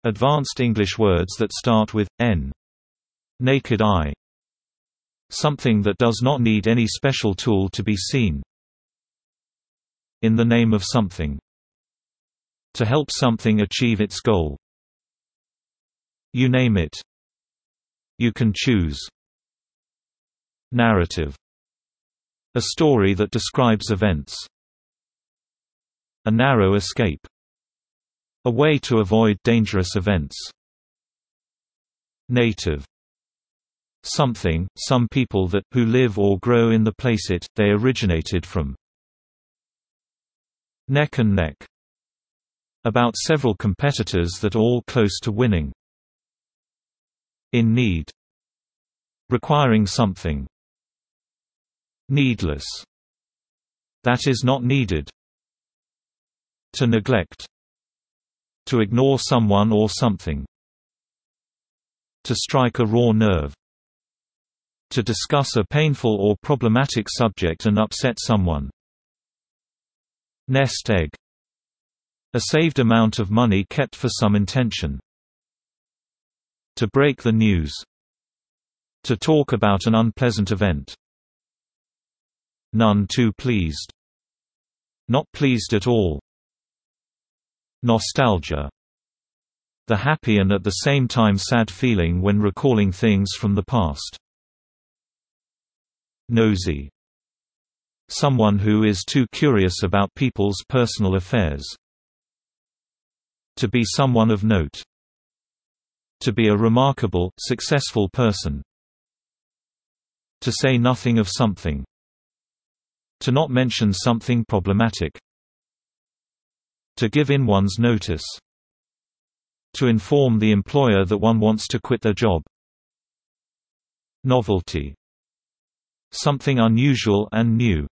Advanced English words that start with n. Naked eye. Something that does not need any special tool to be seen. In the name of something. To help something achieve its goal. You name it. You can choose. Narrative. A story that describes events. A narrow escape. A way to avoid dangerous events. Native. Something, some people that, who live or grow in the place they originated from. Neck and neck. About several competitors that are all close to winning. In need. Requiring something. Needless. That is not needed. To neglect. To ignore someone or something. To strike a raw nerve. To discuss a painful or problematic subject and upset someone. Nest egg. A saved amount of money kept for some intention. To break the news. To talk about an unpleasant event. None too pleased. Not pleased at all. Nostalgia. The happy and at the same time sad feeling when recalling things from the past. Nosy. Someone who is too curious about people's personal affairs. To be someone of note. To be a remarkable, successful person. To say nothing of something. To not mention something problematic. To give in one's notice. To inform the employer that one wants to quit their job. Novelty. Something unusual and new.